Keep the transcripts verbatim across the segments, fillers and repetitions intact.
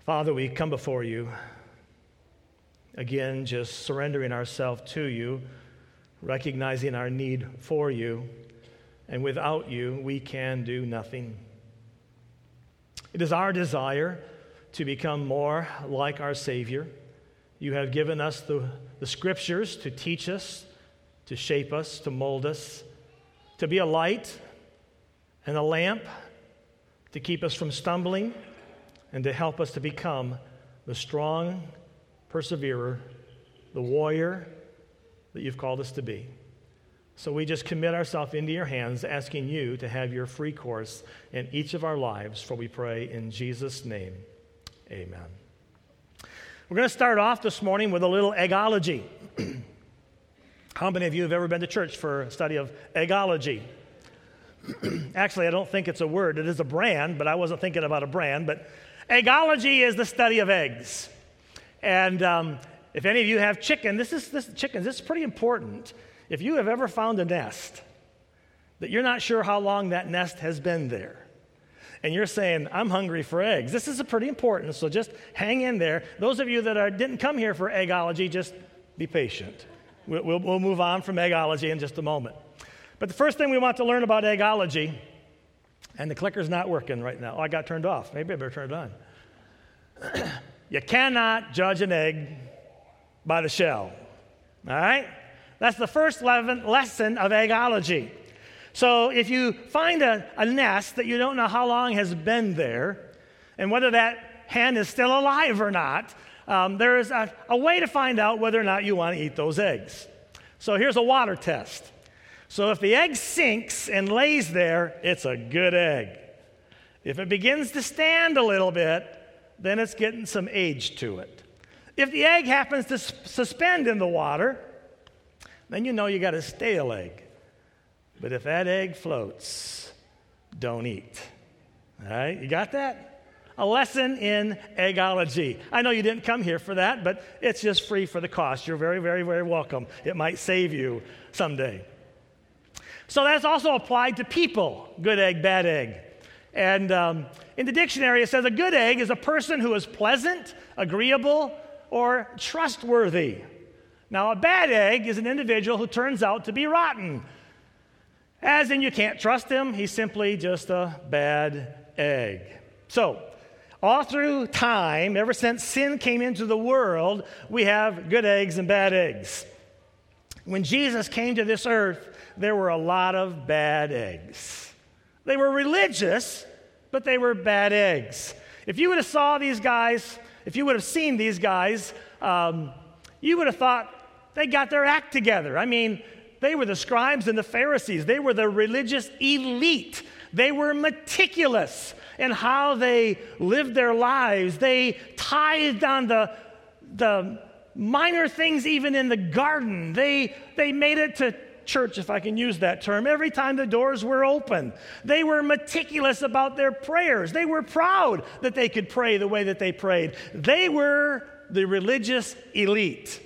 Father, we come before you, again, just surrendering ourselves to you, recognizing our need for you, and without you, we can do nothing. It is our desire to become more like our Savior. You have given us the, the Scriptures to teach us, to shape us, to mold us, to be a light and a lamp, to keep us from stumbling, and to help us to become the strong perseverer, the warrior that you've called us to be. So we just commit ourselves into your hands, asking you to have your free course in each of our lives, for we pray in Jesus' name, amen. We're going to start off this morning with a little eggology. How many of you have ever been to church for a study of eggology? Actually, I don't think it's a word. It is a brand, but I wasn't thinking about a brand. But eggology is the study of eggs. And um, if any of you have chicken, this is this chickens. This is pretty important. If you have ever found a nest that you're not sure how long that nest has been there, and you're saying, I'm hungry for eggs, this is a pretty important, so just hang in there. Those of you that are, didn't come here for eggology, just be patient. We'll, we'll, we'll move on from eggology in just a moment. But the first thing we want to learn about eggology, and the clicker's not working right now. Oh, I got turned off. Maybe I better turn it on. You cannot judge an egg by the shell. All right? That's the first lesson of eggology. So if you find a, a nest that you don't know how long has been there, and whether that hen is still alive or not, um, there is a, a way to find out whether or not you want to eat those eggs. So here's a water test. So if the egg sinks and lays there, it's a good egg. If it begins to stand a little bit, then it's getting some age to it. If the egg happens to s- suspend in the water, then you know you got a stale egg. But if that egg floats, don't eat. All right, you got that? A lesson in eggology. I know you didn't come here for that, but it's just free for the cost. You're very, very, very welcome. It might save you someday. So that's also applied to people, good egg, bad egg. And um, in the dictionary, it says a good egg is a person who is pleasant, agreeable, or trustworthy. Now, a bad egg is an individual who turns out to be rotten. As in, you can't trust him. He's simply just a bad egg. So, all through time, ever since sin came into the world, we have good eggs and bad eggs. When Jesus came to this earth, there were a lot of bad eggs. They were religious, but they were bad eggs. If you would have saw these guys, if you would have seen these guys, um, you would have thought they got their act together. I mean, they were the scribes and the Pharisees. They were the religious elite. They were meticulous in how they lived their lives. They tithed on the, the minor things even in the garden. They, they made it to church, if I can use that term, every time the doors were open. They were meticulous about their prayers. They were proud that they could pray the way that they prayed. They were the religious elite.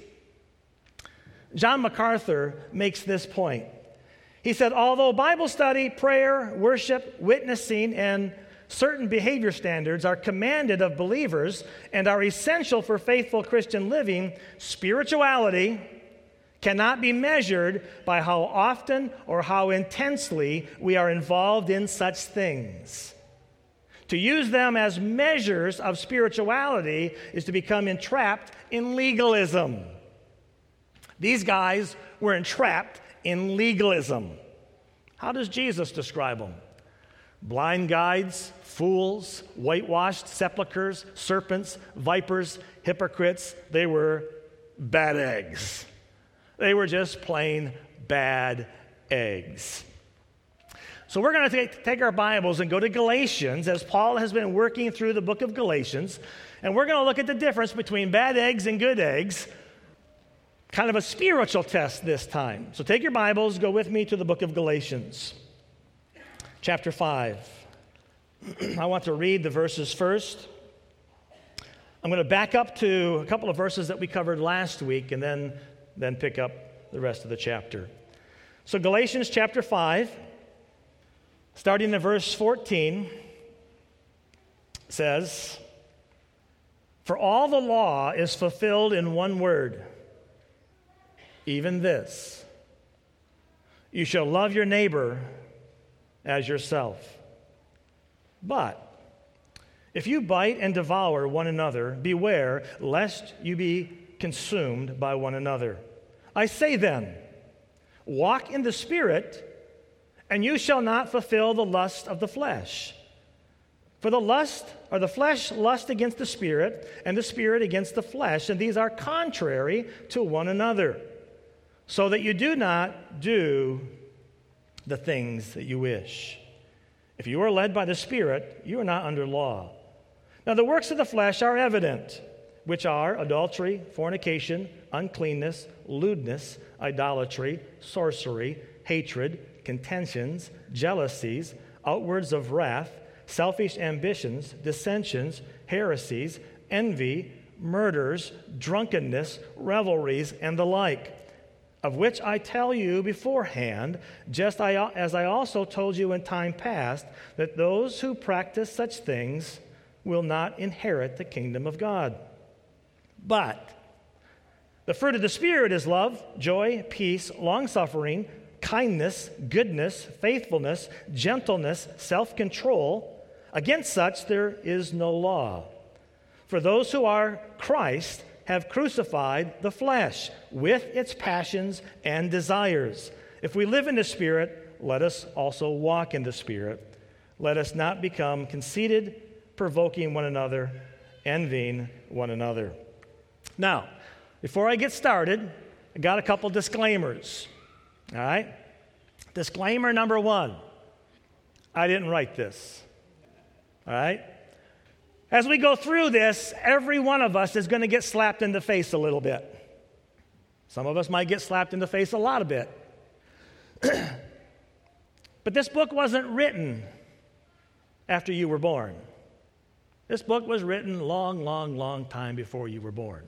John MacArthur makes this point. He said, although Bible study, prayer, worship, witnessing, and certain behavior standards are commanded of believers and are essential for faithful Christian living, spirituality cannot be measured by how often or how intensely we are involved in such things. To use them as measures of spirituality is to become entrapped in legalism. These guys were entrapped in legalism. How does Jesus describe them? Blind guides, fools, whitewashed sepulchres, serpents, vipers, hypocrites. They were bad eggs. They were just plain bad eggs. So we're going to take, take our Bibles and go to Galatians, as Paul has been working through the book of Galatians, and we're going to look at the difference between bad eggs and good eggs. Kind of a spiritual test this time. So take your Bibles, go with me to the book of Galatians, chapter five. I want to read the verses first. I'm going to back up to a couple of verses that we covered last week and then, then pick up the rest of the chapter. So Galatians chapter five, starting in verse fourteen, says, For all the law is fulfilled in one word, even this: you shall love your neighbor as yourself. But if you bite and devour one another, beware lest you be consumed by one another. I say then, walk in the Spirit, and you shall not fulfill the lust of the flesh. For the lust, or the flesh lust against the Spirit, and the Spirit against the flesh, and these are contrary to one another, so that you do not do the things that you wish. If you are led by the Spirit, you are not under law. Now the works of the flesh are evident, which are adultery, fornication, uncleanness, lewdness, idolatry, sorcery, hatred, contentions, jealousies, outwords of wrath, selfish ambitions, dissensions, heresies, envy, murders, drunkenness, revelries, and the like, of which I tell you beforehand, just as I also told you in time past, that those who practice such things will not inherit the kingdom of God. But the fruit of the Spirit is love, joy, peace, long-suffering, kindness, goodness, faithfulness, gentleness, self-control. Against such there is no law. For those who are Christ have crucified the flesh with its passions and desires. If we live in the Spirit, let us also walk in the Spirit. Let us not become conceited, provoking one another, envying one another. Now, before I get started, I got a couple disclaimers. All right? Disclaimer number one, I didn't write this. All right? As we go through this, every one of us is going to get slapped in the face a little bit. Some of us might get slapped in the face a lot a bit. But this book wasn't written after you were born. This book was written long, long, long time before you were born.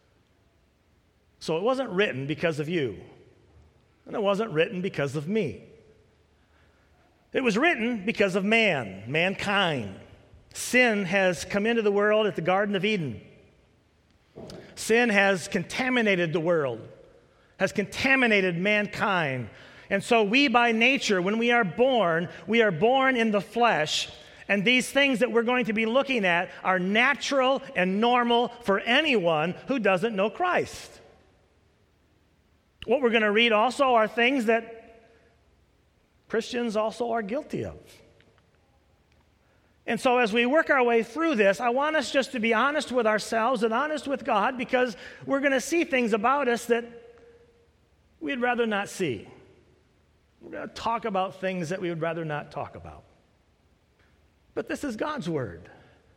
So it wasn't written because of you. And it wasn't written because of me. It was written because of man, mankind. Sin has come into the world at the Garden of Eden. Sin has contaminated the world, has contaminated mankind. And so we, by nature, when we are born, we are born in the flesh. And these things that we're going to be looking at are natural and normal for anyone who doesn't know Christ. What we're going to read also are things that Christians also are guilty of. And so as we work our way through this, I want us just to be honest with ourselves and honest with God, because we're going to see things about us that we'd rather not see. We're going to talk about things that we would rather not talk about. But this is God's Word.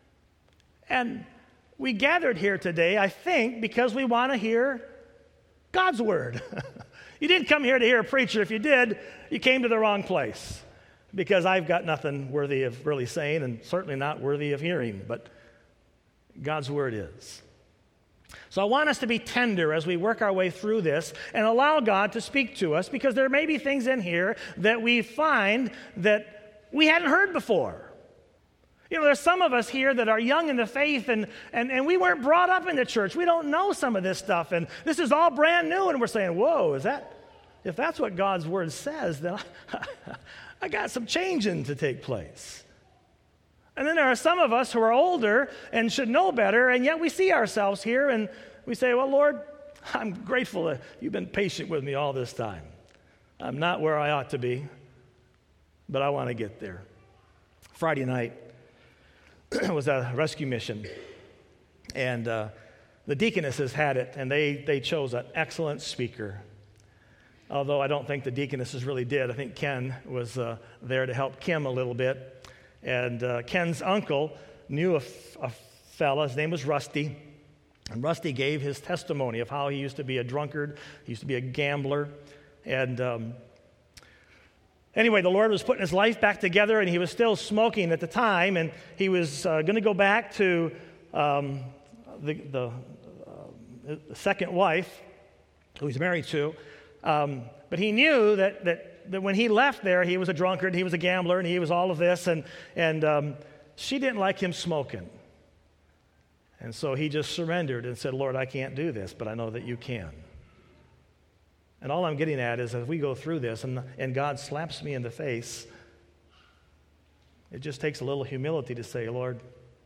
And we gathered here today, I think, because we want to hear God's Word. You didn't come here to hear a preacher. If you did, you came to the wrong place, because I've got nothing worthy of really saying, and certainly not worthy of hearing, but God's Word is. So I want us to be tender as we work our way through this and allow God to speak to us, because there may be things in here that we find that we hadn't heard before. You know, there's some of us here that are young in the faith, and, and, and we weren't brought up in the church. We don't know some of this stuff, and this is all brand new, and we're saying, whoa, is that, if that's what God's Word says, then I, I got some changing to take place. And then there are some of us who are older and should know better, and yet we see ourselves here, and we say, well, Lord, I'm grateful that you've been patient with me all this time. I'm not where I ought to be, but I want to get there. Friday night was a rescue mission, and uh, the deaconesses had it, and they, they chose an excellent speaker. Although I don't think the deaconesses really did. I think Ken was uh, there to help Kim a little bit. And uh, Ken's uncle knew a, f- a fella, his name was Rusty, and Rusty gave his testimony of how he used to be a drunkard, he used to be a gambler, and um, anyway, the Lord was putting his life back together, and he was still smoking at the time, and he was uh, going to go back to um, the, the, uh, the second wife, who he's married to, um, but he knew that, that, that when he left there, he was a drunkard, he was a gambler, and he was all of this, and, and um, she didn't like him smoking. And so he just surrendered and said, Lord, I can't do this, but I know that you can. And all I'm getting at is as we go through this and, and God slaps me in the face, it just takes a little humility to say, Lord,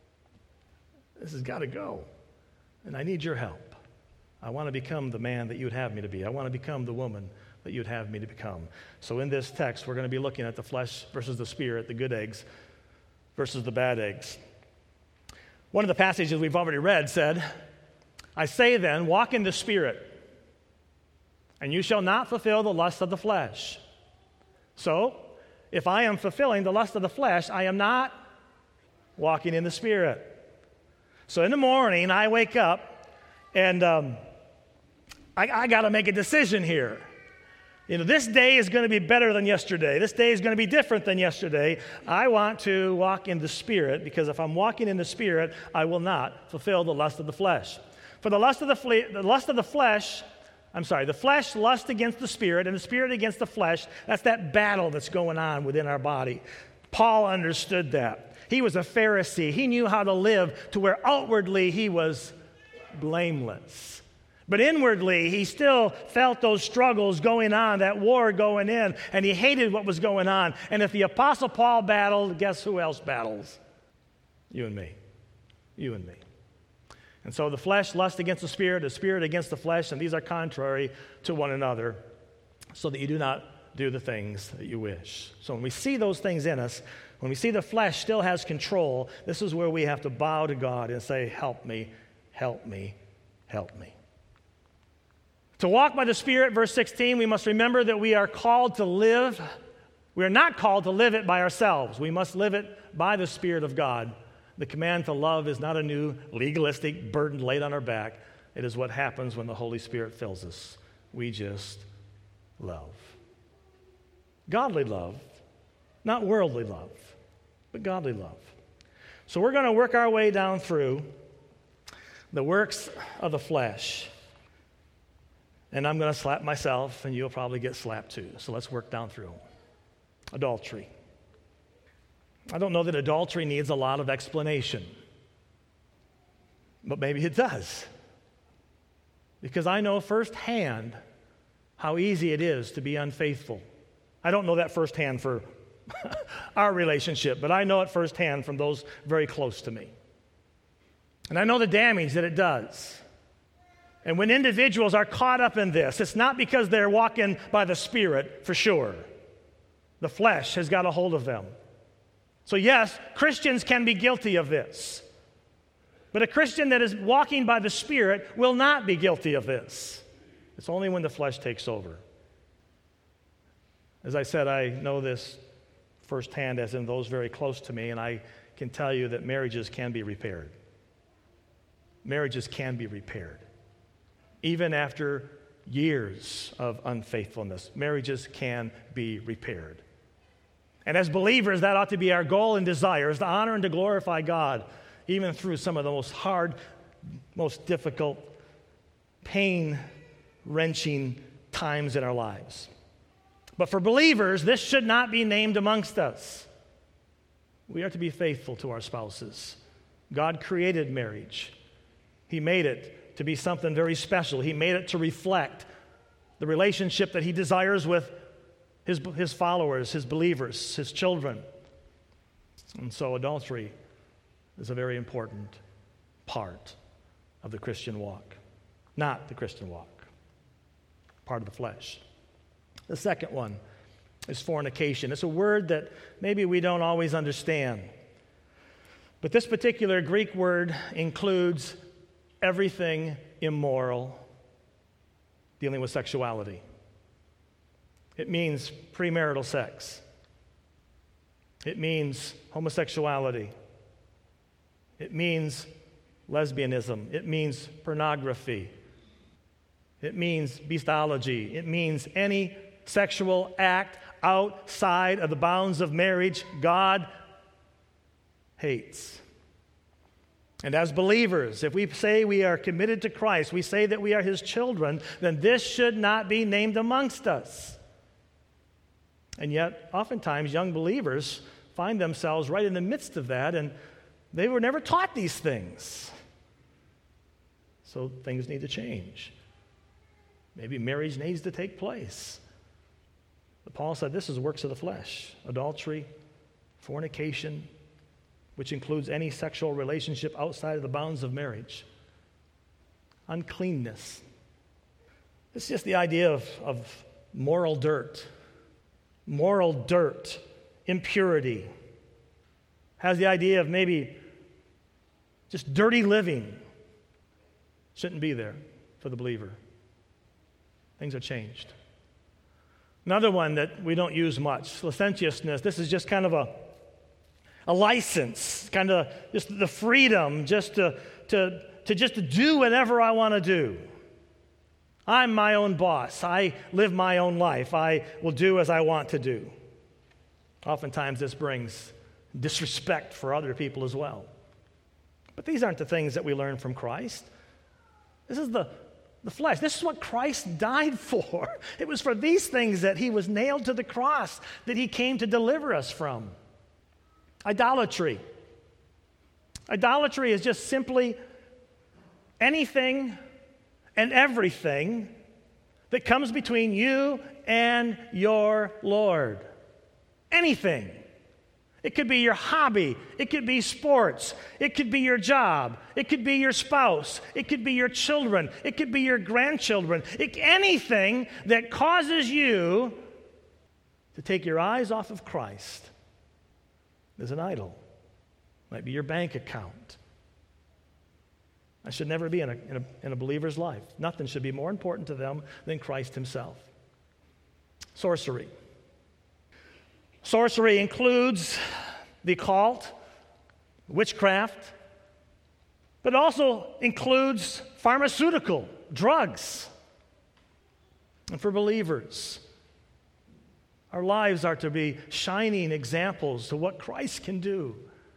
this has got to go, and I need your help. I want to become the man that you would have me to be. I want to become the woman that you'd have me to become. So in this text, we're going to be looking at the flesh versus the spirit, the good eggs versus the bad eggs. One of the passages we've already read said, I say then, walk in the Spirit, and you shall not fulfill the lust of the flesh. So, if I am fulfilling the lust of the flesh, I am not walking in the Spirit. So in the morning, I wake up, and um, I, I got to make a decision here. You know, this day is going to be better than yesterday. This day is going to be different than yesterday. I want to walk in the Spirit, because if I'm walking in the Spirit, I will not fulfill the lust of the flesh. For the lust of the, fle- the lust of the flesh, I'm sorry, the flesh lusts against the Spirit, and the Spirit against the flesh. That's that battle that's going on within our body. Paul understood that. He was a Pharisee. He knew how to live to where outwardly he was blameless. But inwardly, he still felt those struggles going on, that war going in, and he hated what was going on. And if the Apostle Paul battled, guess who else battles? You and me. You and me. And so the flesh lusts against the Spirit, the Spirit against the flesh, and these are contrary to one another, so that you do not do the things that you wish. So when we see those things in us, when we see the flesh still has control, this is where we have to bow to God and say, help me, help me, help me. To walk by the Spirit, verse sixteen, we must remember that we are called to live. We are not called to live it by ourselves. We must live it by the Spirit of God. The command to love is not a new legalistic burden laid on our back. It is what happens when the Holy Spirit fills us. We just love. Godly love, not worldly love, but godly love. So we're going to work our way down through the works of the flesh. And I'm going to slap myself, and you'll probably get slapped too. So let's work down through. Adultery. I don't know that adultery needs a lot of explanation, but maybe it does. Because I know firsthand how easy it is to be unfaithful. I don't know that firsthand for our relationship, but I know it firsthand from those very close to me. And I know the damage that it does. And when individuals are caught up in this, it's not because they're walking by the Spirit, for sure. The flesh has got a hold of them. So yes, Christians can be guilty of this. But a Christian that is walking by the Spirit will not be guilty of this. It's only when the flesh takes over. As I said, I know this firsthand, as in those very close to me, and I can tell you that marriages can be repaired. Marriages can be repaired. Even after years of unfaithfulness, marriages can be repaired. And as believers, that ought to be our goal and desire, is to honor and to glorify God, even through some of the most hard, most difficult, pain-wrenching times in our lives. But for believers, this should not be named amongst us. We are to be faithful to our spouses. God created marriage. He made it to be something very special. He made it to reflect the relationship that he desires with his, his followers, his believers, his children. And so adultery is a very important part of the Christian walk. Not the Christian walk. Part of the flesh. The second one is fornication. It's a word that maybe we don't always understand. But this particular Greek word includes everything immoral dealing with sexuality. It means premarital sex. It means homosexuality. It means lesbianism. It means pornography. It means beastology. It means any sexual act outside of the bounds of marriage God hates. And as believers, if we say we are committed to Christ, we say that we are his children, then this should not be named amongst us. And yet, oftentimes, young believers find themselves right in the midst of that, and they were never taught these things. So things need to change. Maybe marriage needs to take place. But Paul said this is works of the flesh: adultery, fornication, which includes any sexual relationship outside of the bounds of marriage, uncleanness. It's just the idea of, of moral dirt. Moral dirt, impurity. Has the idea of maybe just dirty living. Shouldn't be there for the believer. Things are changed. Another one that we don't use much, licentiousness. This is just kind of a, a license, kind of just the freedom just to, to, to just to do whatever I want to do. I'm my own boss. I live my own life. I will do as I want to do. Oftentimes this brings disrespect for other people as well. But these aren't the things that we learn from Christ. This is the, the flesh. This is what Christ died for. It was for these things that he was nailed to the cross, that he came to deliver us from. Idolatry. Idolatry is just simply anything and everything that comes between you and your Lord. Anything. It could be your hobby. It could be sports. It could be your job. It could be your spouse. It could be your children. It could be your grandchildren. It, anything that causes you to take your eyes off of Christ is an idol. Might be your bank account. That should never be in a, in, a, in a believer's life. Nothing should be more important to them than Christ himself. Sorcery. Sorcery includes the occult, witchcraft, but also includes pharmaceutical, drugs. And for believers, our lives are to be shining examples to what Christ can do.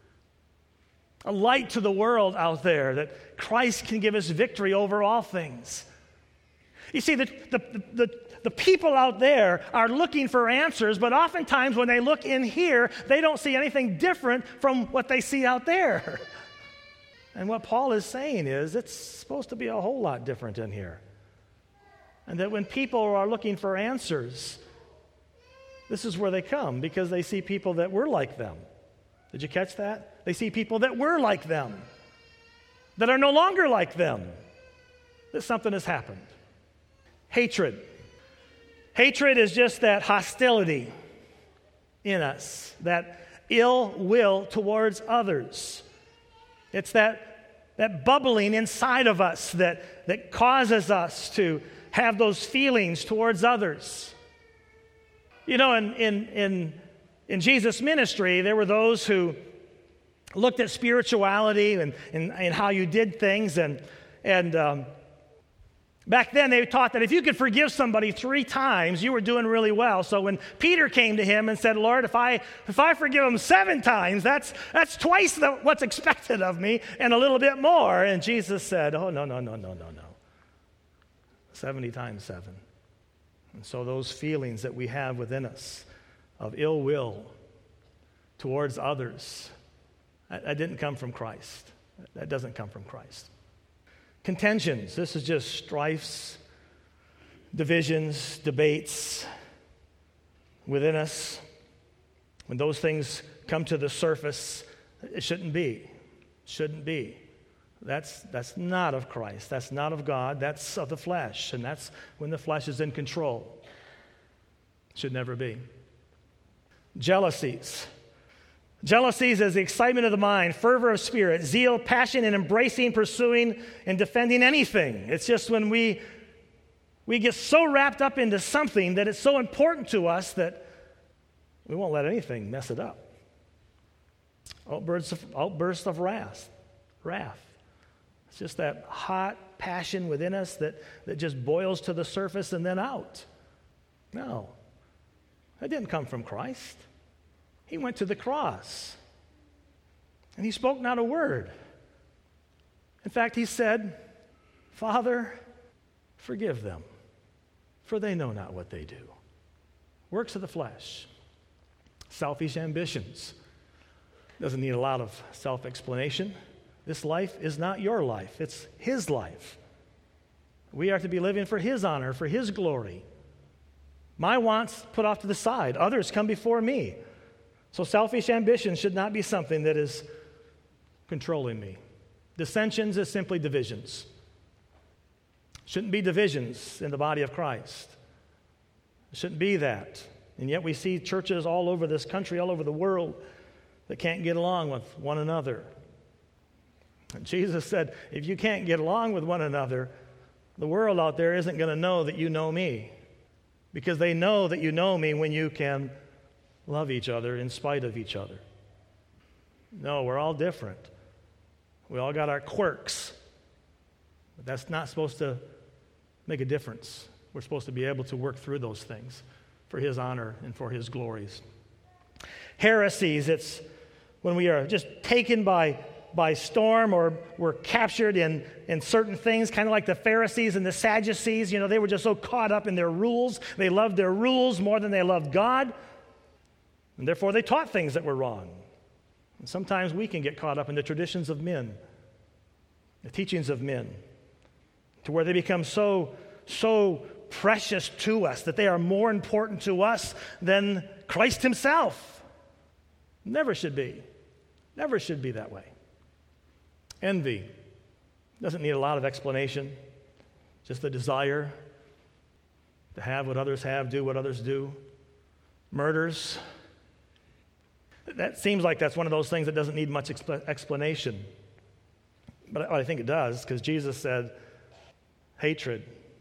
A light to the world out there that Christ can give us victory over all things. You see, the, the, the, the people out there are looking for answers, but oftentimes when they look in here, they don't see anything different from what they see out there. And what Paul is saying is it's supposed to be a whole lot different in here. And that when people are looking for answers, this is where they come, because they see people that were like them. Did you catch that? They see people that were like them, that are no longer like them, that something has happened. Hatred. Hatred is just that hostility in us, that ill will towards others. It's that, that bubbling inside of us that, that causes us to have those feelings towards others. You know, in, in, in, in Jesus' ministry, there were those who looked at spirituality and, and, and how you did things. And, and um, back then, they taught that if you could forgive somebody three times, you were doing really well. So when Peter came to him and said, Lord, if I if I forgive him seven times, that's, that's twice the, what's expected of me and a little bit more. And Jesus said, oh, no, no, no, no, no, no. seventy times seven. And so those feelings that we have within us of ill will towards others, that didn't come from Christ. That doesn't come from Christ. Contentions. This is just strifes, divisions, debates within us. When those things come to the surface, it shouldn't be. Shouldn't be. That's, that's not of Christ. That's not of God. That's of the flesh. And that's when the flesh is in control. Should never be. Jealousies. Jealousies is the excitement of the mind, fervor of spirit, zeal, passion in embracing, pursuing, and defending anything. It's just when we, we get so wrapped up into something that it's so important to us that we won't let anything mess it up. Outbursts of, outbursts of wrath. Wrath. It's just that hot passion within us that, that just boils to the surface and then out. No. That didn't come from Christ. He went to the cross, and he spoke not a word. In fact, he said, Father, forgive them, for they know not what they do. Works of the flesh, selfish ambitions. Doesn't need a lot of self-explanation. This life is not your life. It's his life. We are to be living for His honor, for His glory. My wants put off to the side. Others come before me. So selfish ambition should not be something that is controlling me. Dissensions is simply divisions. Shouldn't be divisions in the body of Christ. It shouldn't be that. And yet we see churches all over this country, all over the world, that can't get along with one another. And Jesus said, if you can't get along with one another, the world out there isn't going to know that you know me, because they know that you know me when you can love each other in spite of each other. No, we're all different. We all got our quirks, but that's not supposed to make a difference. We're supposed to be able to work through those things for His honor and for His glories. Heresies, it's when we are just taken by by storm, or we're captured in, in certain things, kind of like the Pharisees and the Sadducees. You know, they were just so caught up in their rules. They loved their rules more than they loved God. And therefore, they taught things that were wrong. And sometimes we can get caught up in the traditions of men, the teachings of men, to where they become so, so precious to us that they are more important to us than Christ Himself. Never should be. Never should be that way. Envy doesn't need a lot of explanation, just the desire to have what others have, do what others do. Murders, that seems like that's one of those things that doesn't need much exp- explanation. But I think it does, because Jesus said hatred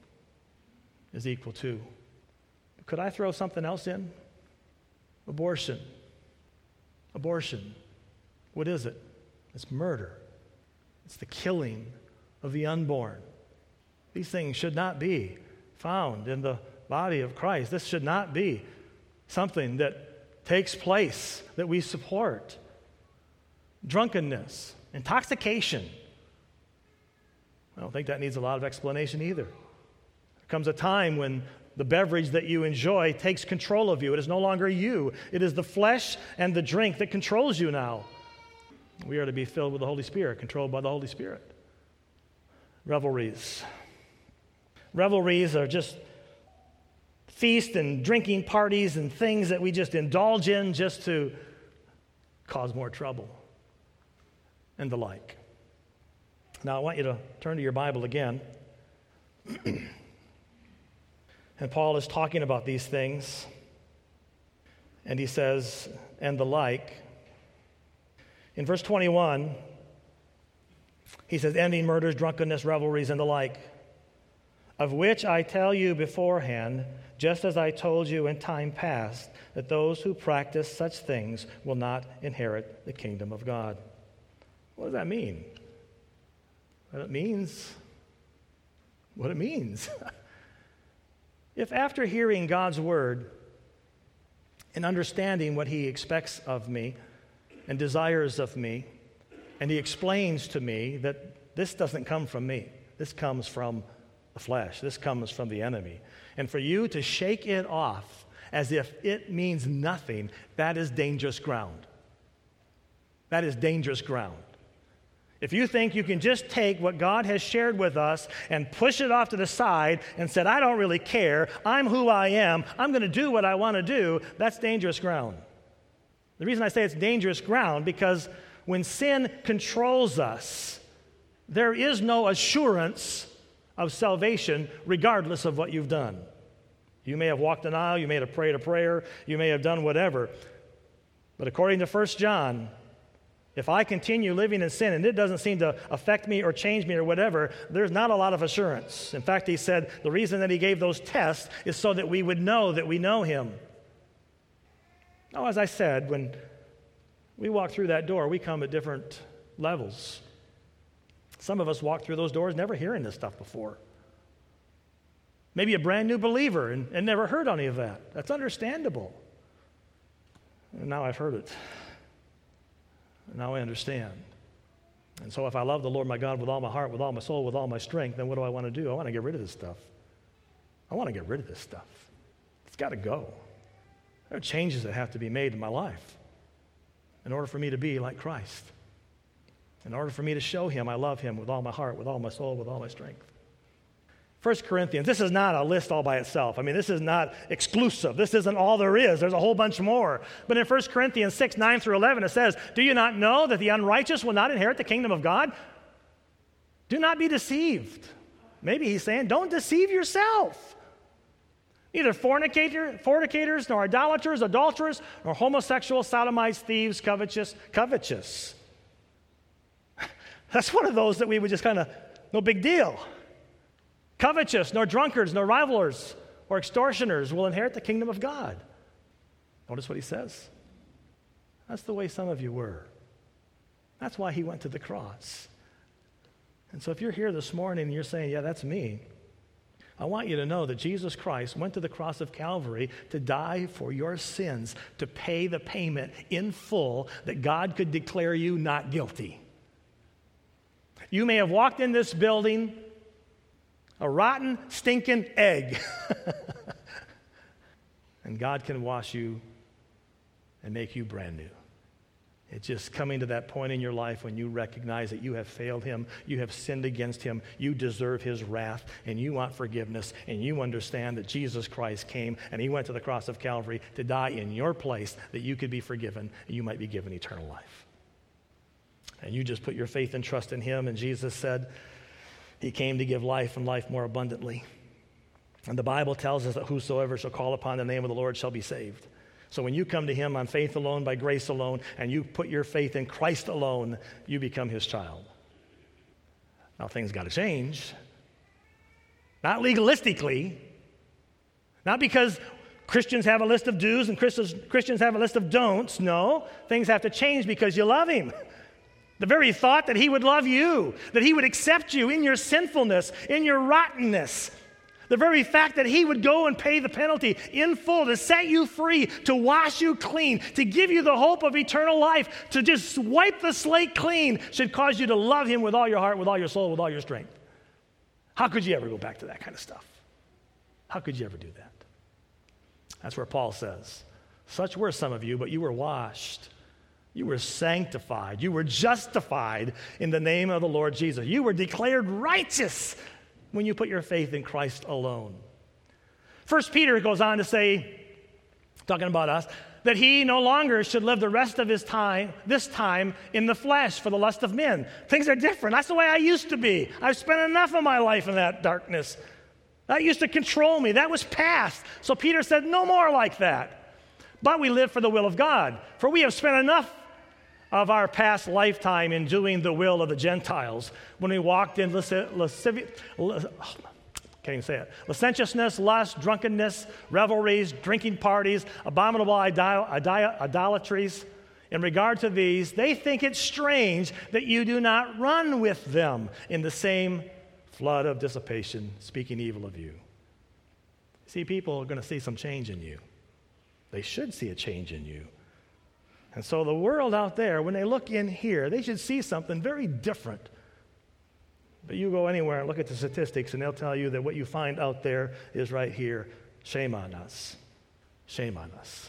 is equal to. Could I throw something else in? Abortion. Abortion. What is it? It's murder. It's the killing of the unborn. These things should not be found in the body of Christ. This should not be something that takes place that we support. Drunkenness, intoxication. I don't think that needs a lot of explanation either. There comes a time when the beverage that you enjoy takes control of you. It is no longer you. It is the flesh and the drink that controls you now. We are to be filled with the Holy Spirit, controlled by the Holy Spirit. Revelries. Revelries are just feast and drinking parties and things that we just indulge in just to cause more trouble and the like. Now, I want you to turn to your Bible again. And Paul is talking about these things. And he says, and the like. In verse twenty-one, he says, ending murders, drunkenness, revelries, and the like, of which I tell you beforehand, just as I told you in time past, that those who practice such things will not inherit the kingdom of God. What does that mean? Well, it means what it means. If after hearing God's word and understanding what He expects of me and desires of me, and He explains to me that this doesn't come from me, this comes from the flesh, this comes from the enemy, and for you to shake it off as if it means nothing, that is dangerous ground. That is dangerous ground. If you think you can just take what God has shared with us and push it off to the side and said, I don't really care, I'm who I am, I'm going to do what I want to do, that's dangerous ground. The reason I say it's dangerous ground, because when sin controls us, there is no assurance of salvation regardless of what you've done. You may have walked an aisle, you may have prayed a prayer, you may have done whatever. But according to First John, if I continue living in sin and it doesn't seem to affect me or change me or whatever, there's not a lot of assurance. In fact, he said the reason that he gave those tests is so that we would know that we know him. Now, as I said, when we walk through that door, we come at different levels. Some of us walk through those doors never hearing this stuff before. Maybe a brand new believer and, and never heard any of that. That's understandable. And now I've heard it. And now I understand. And so if I love the Lord my God with all my heart, with all my soul, with all my strength, then what do I want to do? I want to get rid of this stuff. I want to get rid of this stuff. It's got to go. There are changes that have to be made in my life in order for me to be like Christ. In order for me to show him I love him with all my heart, with all my soul, with all my strength. First Corinthians, this is not a list all by itself. I mean, this is not exclusive. This isn't all there is. There's a whole bunch more. But in First Corinthians six, nine through eleven, it says, do you not know that the unrighteous will not inherit the kingdom of God? Do not be deceived. Maybe he's saying, don't deceive yourself. Neither fornicator, fornicators, nor idolaters, adulterers, nor homosexuals, sodomites, thieves, covetous, covetous. That's one of those that we would just kind of, no big deal. Covetous, nor drunkards, nor rivalers, or extortioners will inherit the kingdom of God. Notice what he says. That's the way some of you were. That's why he went to the cross. And so if you're here this morning and you're saying, yeah, that's me, I want you to know that Jesus Christ went to the cross of Calvary to die for your sins, to pay the payment in full that God could declare you not guilty. You may have walked in this building a rotten, stinking egg. And God can wash you and make you brand new. It's just coming to that point in your life when you recognize that you have failed him, you have sinned against him, you deserve his wrath, and you want forgiveness, and you understand that Jesus Christ came and he went to the cross of Calvary to die in your place that you could be forgiven and you might be given eternal life. And you just put your faith and trust in him, and Jesus said, he came to give life and life more abundantly. And the Bible tells us that whosoever shall call upon the name of the Lord shall be saved. So when you come to him on faith alone, by grace alone, and you put your faith in Christ alone, you become his child. Now things got to change. Not legalistically. Not because Christians have a list of do's and Christians, Christians have a list of don'ts. No, things have to change because you love him. The very thought that he would love you, that he would accept you in your sinfulness, in your rottenness. The very fact that he would go and pay the penalty in full to set you free, to wash you clean, to give you the hope of eternal life, to just wipe the slate clean should cause you to love him with all your heart, with all your soul, with all your strength. How could you ever go back to that kind of stuff? How could you ever do that? That's where Paul says, such were some of you, but you were washed. You were sanctified. You were justified in the name of the Lord Jesus. You were declared righteous when you put your faith in Christ alone. First Peter goes on to say, talking about us, that he no longer should live the rest of his time, this time, in the flesh for the lust of men. Things are different. That's the way I used to be. I've spent enough of my life in that darkness. That used to control me. That was past. So Peter said, no more like that. But we live for the will of God. For we have spent enough of our past lifetime in doing the will of the Gentiles when we walked in lasciv- lasciv- oh, can't even say it, licentiousness, lust, drunkenness, revelries, drinking parties, abominable idol- idol- idolatries. In regard to these, they think it strange that you do not run with them in the same flood of dissipation, speaking evil of you. See, people are going to see some change in you. They should see a change in you. And so the world out there, when they look in here, they should see something very different. But you go anywhere and look at the statistics, and they'll tell you that what you find out there is right here. Shame on us. Shame on us.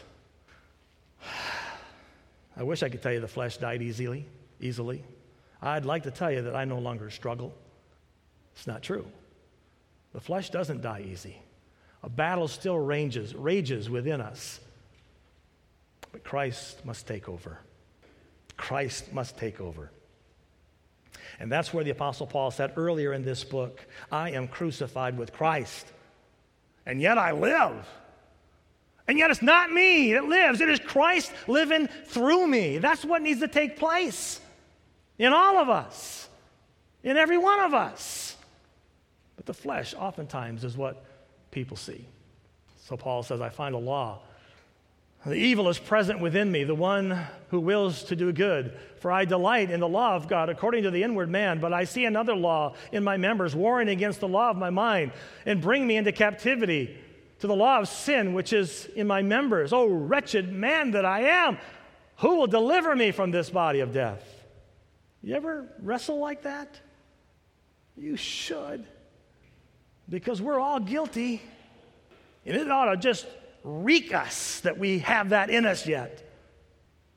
I wish I could tell you the flesh died easily, easily. I'd like to tell you that I no longer struggle. It's not true. The flesh doesn't die easy. A battle still rages, rages within us. But Christ must take over. Christ must take over. And that's where the Apostle Paul said earlier in this book, I am crucified with Christ, and yet I live. And yet it's not me that lives. It is Christ living through me. That's what needs to take place in all of us, in every one of us. But the flesh oftentimes is what people see. So Paul says, I find a law. The evil is present within me, the one who wills to do good. For I delight in the law of God according to the inward man, but I see another law in my members, warring against the law of my mind, and bring me into captivity to the law of sin, which is in my members. Oh, wretched man that I am, who will deliver me from this body of death? You ever wrestle like that? You should, because we're all guilty, and it ought to just reek us that we have that in us yet.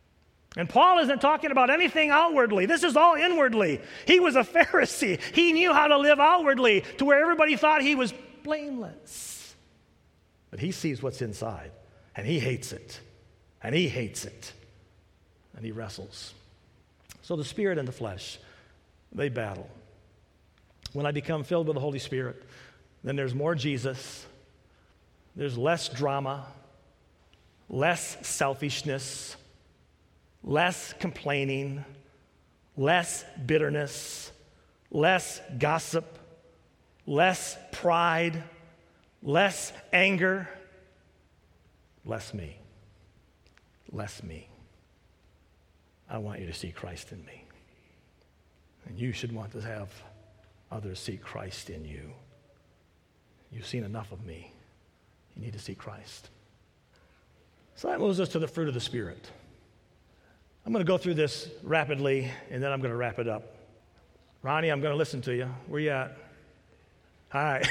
And Paul isn't talking about anything outwardly. This is all inwardly. He was a Pharisee. He knew how to live outwardly to where everybody thought he was blameless. But he sees what's inside, and he hates it, and he hates it, and he wrestles. So the spirit and the flesh, they battle. When I become filled with the Holy Spirit, then there's more Jesus, there's less drama, less selfishness, less complaining, less bitterness, less gossip, less pride, less anger, less me, less me. I want you to see Christ in me. And you should want to have others see Christ in you. You've seen enough of me. You need to see Christ. So that moves us to the fruit of the Spirit. I'm going to go through this rapidly, and then I'm going to wrap it up. Ronnie, I'm going to listen to you. Where you at? All right.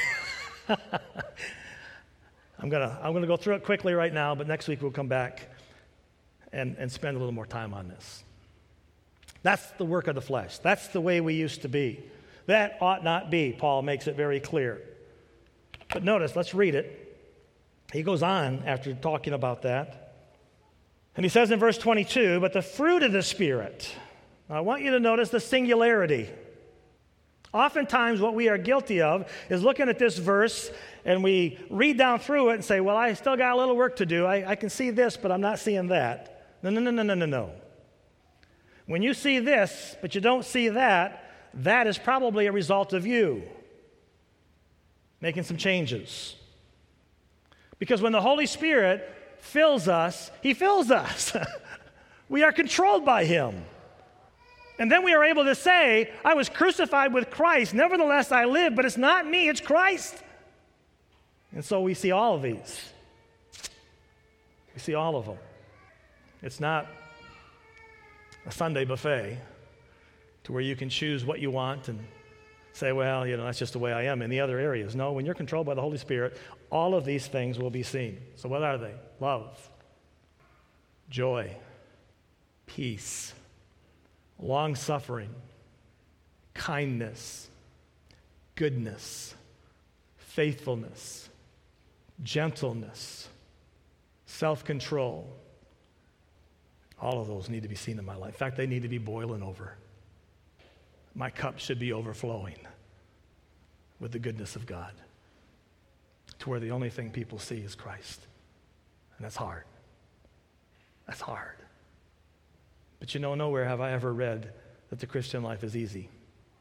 I'm going to I'm going to go through it quickly right now, but next week we'll come back and, and spend a little more time on this. That's the work of the flesh. That's the way we used to be. That ought not be. Paul makes it very clear. But notice, let's read it. He goes on after talking about that. And he says in verse twenty-two, but the fruit of the Spirit. Now, I want you to notice the singularity. Oftentimes what we are guilty of is looking at this verse and we read down through it and say, well, I still got a little work to do. I, I can see this, but I'm not seeing that. No, no, no, no, no, no, no. When you see this, but you don't see that, that is probably a result of you making some changes. Because when the Holy Spirit fills us, He fills us. We are controlled by Him. And then we are able to say, I was crucified with Christ. Nevertheless, I live, but it's not me, it's Christ. And so we see all of these. We see all of them. It's not a Sunday buffet to where you can choose what you want and say, well, you know, that's just the way I am in the other areas. No, when you're controlled by the Holy Spirit, all of these things will be seen. So what are they? Love, joy, peace, long-suffering, kindness, goodness, faithfulness, gentleness, self-control. All of those need to be seen in my life. In fact, they need to be boiling over. My cup should be overflowing with the goodness of God to where the only thing people see is Christ. And that's hard. That's hard. But you know, nowhere have I ever read that the Christian life is easy.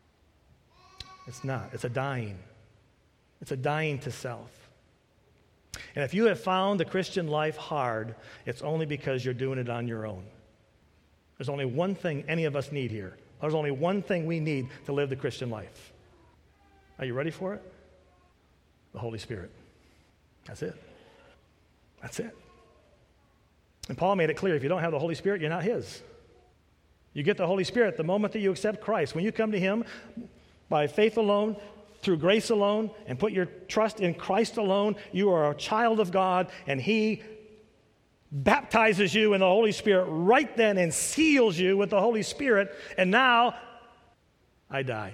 It's not. It's a dying. It's a dying to self. And if you have found the Christian life hard, it's only because you're doing it on your own. There's only one thing any of us need here. There's only one thing we need to live the Christian life. Are you ready for it? The Holy Spirit. That's it. That's it. And Paul made it clear, if you don't have the Holy Spirit, you're not His. You get the Holy Spirit the moment that you accept Christ. When you come to Him by faith alone, through grace alone, and put your trust in Christ alone, you are a child of God, and He baptizes you in the Holy Spirit right then and seals you with the Holy Spirit, and now I die,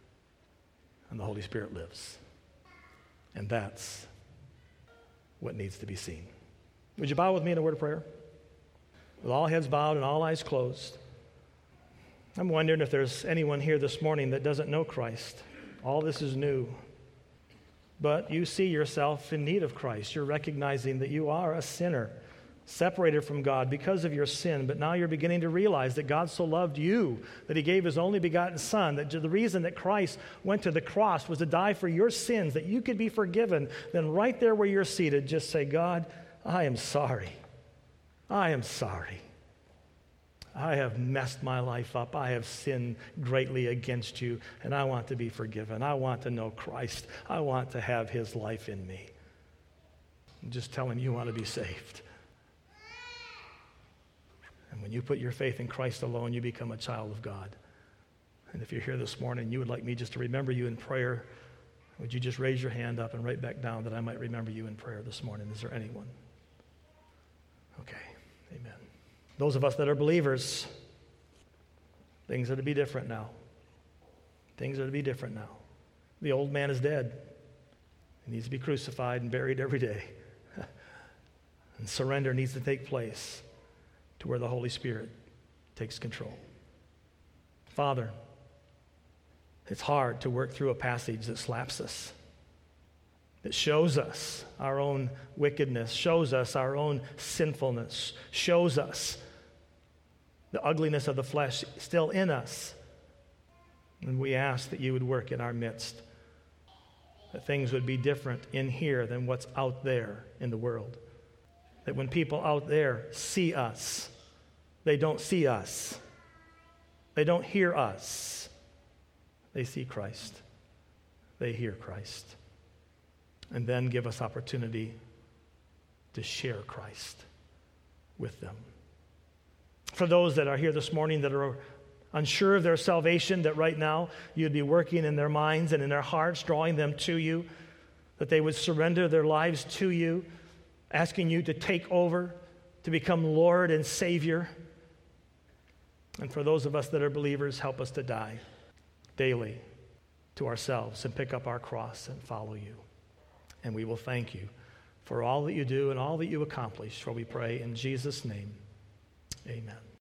and the Holy Spirit lives. And that's what needs to be seen. Would you bow with me in a word of prayer? With all heads bowed and all eyes closed. I'm wondering if there's anyone here this morning that doesn't know Christ. All this is new. But you see yourself in need of Christ. You're recognizing that you are a sinner, separated from God because of your sin, but now you're beginning to realize that God so loved you that He gave His only begotten Son, that the reason that Christ went to the cross was to die for your sins, that you could be forgiven. Then right there where you're seated, just say, God, I am sorry. I am sorry. I have messed my life up. I have sinned greatly against you, and I want to be forgiven. I want to know Christ. I want to have His life in me. Just tell Him you want to be saved. And when you put your faith in Christ alone, you become a child of God. And if you're here this morning, you would like me just to remember you in prayer, would you just raise your hand up and write back down that I might remember you in prayer this morning? Is there anyone? Okay, amen. Those of us that are believers, things are to be different now. Things are to be different now. The old man is dead. He needs to be crucified and buried every day. And surrender needs to take place to where the Holy Spirit takes control. Father, it's hard to work through a passage that slaps us. It shows us our own wickedness, shows us our own sinfulness, shows us the ugliness of the flesh still in us. And we ask that you would work in our midst, that things would be different in here than what's out there in the world. That when people out there see us, they don't see us. They don't hear us. They see Christ. They hear Christ. And then give us opportunity to share Christ with them. For those that are here this morning that are unsure of their salvation, that right now you'd be working in their minds and in their hearts, drawing them to you, that they would surrender their lives to you, asking you to take over, to become Lord and Savior. And for those of us that are believers, help us to die daily to ourselves and pick up our cross and follow you. And we will thank you for all that you do and all that you accomplish, for we pray in Jesus' name. Amen.